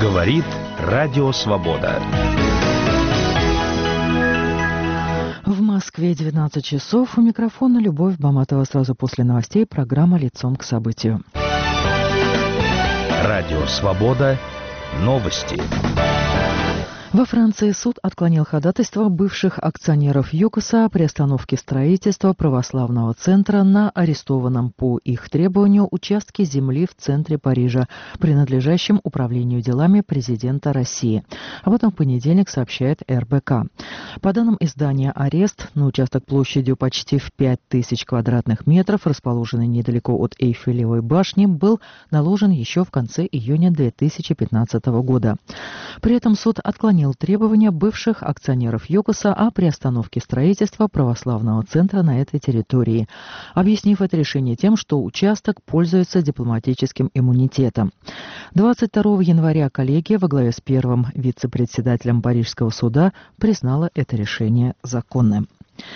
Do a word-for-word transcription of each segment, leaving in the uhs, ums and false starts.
Говорит Радио Свобода. В Москве девятнадцать часов. У микрофона Любовь Баматова. Сразу после новостей программа «Лицом к событию». Радио Свобода. Новости. Во Франции суд отклонил ходатайство бывших акционеров ЮКОСа о приостановке строительства православного центра на арестованном по их требованию участке земли в центре Парижа, принадлежащем управлению делами президента России. Об этом в понедельник сообщает эр бэ ка. По данным издания, арест на участок площадью почти в пять тысяч квадратных метров, расположенный недалеко от Эйфелевой башни, был наложен еще в конце июня две тысячи пятнадцатого года. При этом суд отклонил требования бывших акционеров ЮКОСа о приостановке строительства православного центра на этой территории, объяснив это решение тем, что участок пользуется дипломатическим иммунитетом. двадцать второго января коллегия во главе с первым вице-председателем Парижского суда признала это решение законным.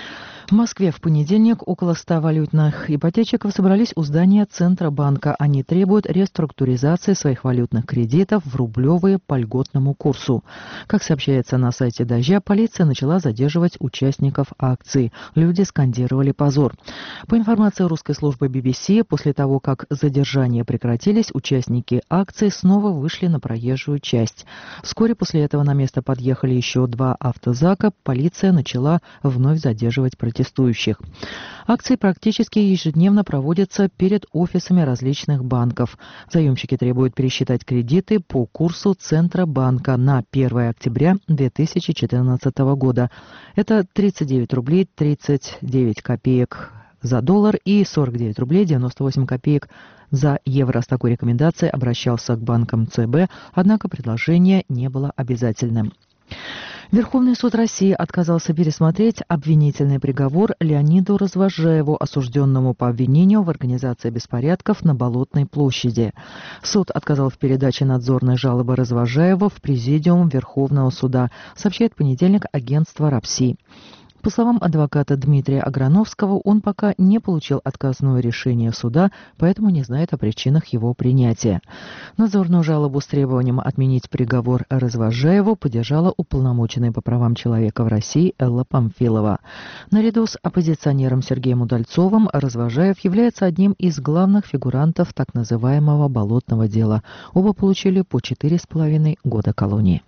В Москве в понедельник около ста валютных ипотечников собрались у здания Центробанка. Они требуют реструктуризации своих валютных кредитов в рублевые по льготному курсу. Как сообщается на сайте «Дождя», полиция начала задерживать участников акций. Люди скандировали «позор». По информации русской службы би би си, после того, как задержания прекратились, участники акции снова вышли на проезжую часть. Вскоре после этого на место подъехали еще два автозака. Полиция начала вновь задерживать протестующих. протестующих. Акции практически ежедневно проводятся перед офисами различных банков. Заемщики требуют пересчитать кредиты по курсу Центробанка на первое октября две тысячи четырнадцатого года. Это тридцать девять рублей тридцать девять копеек за доллар и сорок девять рублей девяносто восемь копеек за евро. С такой рекомендацией обращался к банкам цэ бэ, однако предложение не было обязательным. Верховный суд России отказался пересмотреть обвинительный приговор Леониду Развозжаеву, осужденному по обвинению в организации беспорядков на Болотной площади. Суд отказал в передаче надзорной жалобы Развозжаева в Президиум Верховного суда, сообщает в понедельник агентство РАПСИ. По словам адвоката Дмитрия Аграновского, он пока не получил отказное решение суда, поэтому не знает о причинах его принятия. Надзорную жалобу с требованием отменить приговор Развозжаеву поддержала уполномоченная по правам человека в России Элла Памфилова. Наряду с оппозиционером Сергеем Удальцовым Развозжаев является одним из главных фигурантов так называемого «болотного дела». Оба получили по четыре с половиной года колонии.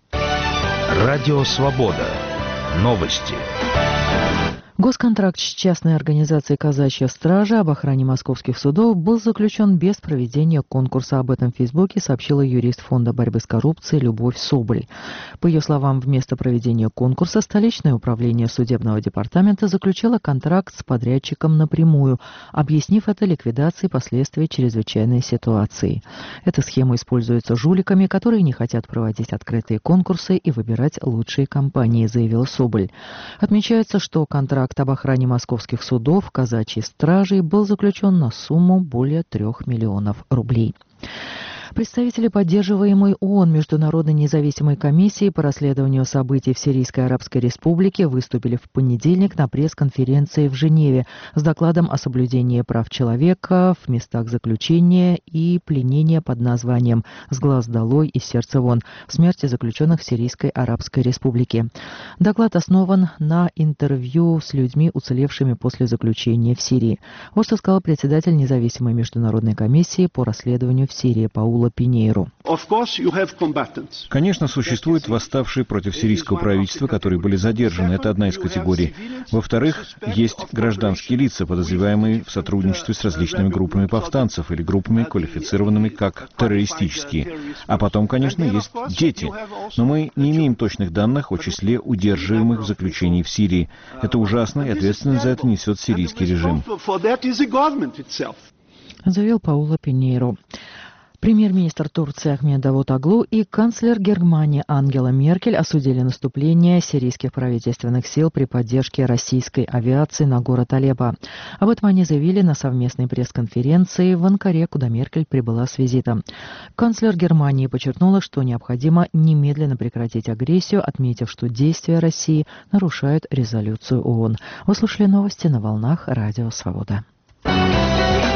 Радио Свобода. Новости. Госконтракт с частной организацией «Казачья стража» об охране московских судов был заключен без проведения конкурса. Об этом в Фейсбуке сообщила юрист Фонда борьбы с коррупцией Любовь Соболь. По ее словам, вместо проведения конкурса столичное управление судебного департамента заключило контракт с подрядчиком напрямую, объяснив это ликвидацией последствий чрезвычайной ситуации. Эта схема используется жуликами, которые не хотят проводить открытые конкурсы и выбирать лучшие компании, заявила Соболь. Отмечается, что контракт об охране московских судов казачьей стражей был заключен на сумму более трех миллионов рублей. Представители поддерживаемой ООН Международной независимой комиссии по расследованию событий в Сирийской Арабской Республике выступили в понедельник на пресс-конференции в Женеве с докладом о соблюдении прав человека в местах заключения и пленения под названием «С глаз долой и сердца вон» в смерти заключенных в Сирийской Арабской Республике. Доклад основан на интервью с людьми, уцелевшими после заключения в Сирии. Вот что сказал председатель независимой международной комиссии по расследованию в Сирии Пауло Пинейро. Конечно, существуют восставшие против сирийского правительства, которые были задержаны. Это одна из категорий. Во-вторых, есть гражданские лица, подозреваемые в сотрудничестве с различными группами повстанцев или группами, квалифицированными как террористические. А потом, конечно, есть дети. Но мы не имеем точных данных о числе удерживаемых в заключении в Сирии. Это ужасно, и ответственность за это несет сирийский режим. Заявил Пауло Пинейро. Премьер-министр Турции Ахмед Давутоглу и канцлер Германии Ангела Меркель осудили наступление сирийских правительственных сил при поддержке российской авиации на город Алеппо. Об этом они заявили на совместной пресс-конференции в Анкаре, куда Меркель прибыла с визитом. Канцлер Германии подчеркнула, что необходимо немедленно прекратить агрессию, отметив, что действия России нарушают резолюцию ООН. Вы слушали новости на волнах Радио Свобода.